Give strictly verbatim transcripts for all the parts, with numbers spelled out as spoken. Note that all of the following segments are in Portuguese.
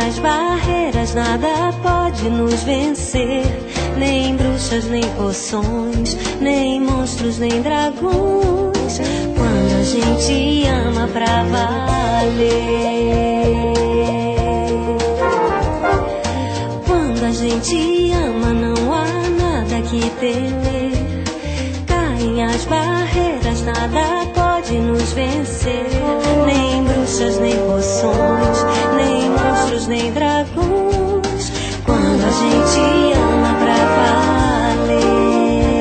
as barreiras, nada pode nos vencer. Nem bruxas, nem poções, nem monstros, nem dragões. Quando a gente ama pra valer. Quando a gente ama, não há nada que temer. Caem as barreiras, nada pode nos vencer. Nem bruxas, nem poções, nem monstros, nem dragões. Quando a gente ama pra valer.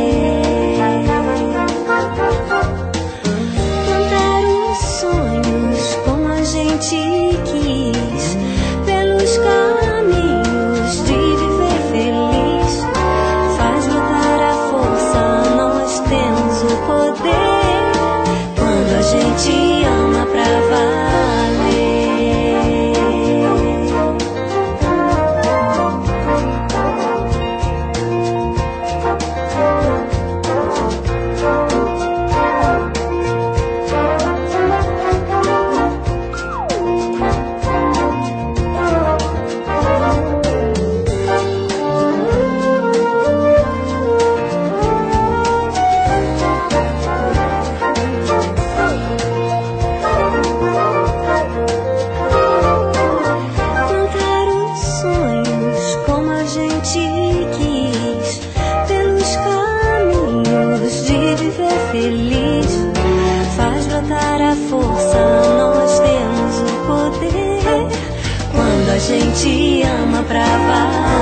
Plantar os sonhos como a gente quis, pelos caminhos de viver feliz. Faz brotar a força, nós temos o poder. Quando a gente ama pra valer. A gente ama pra valer.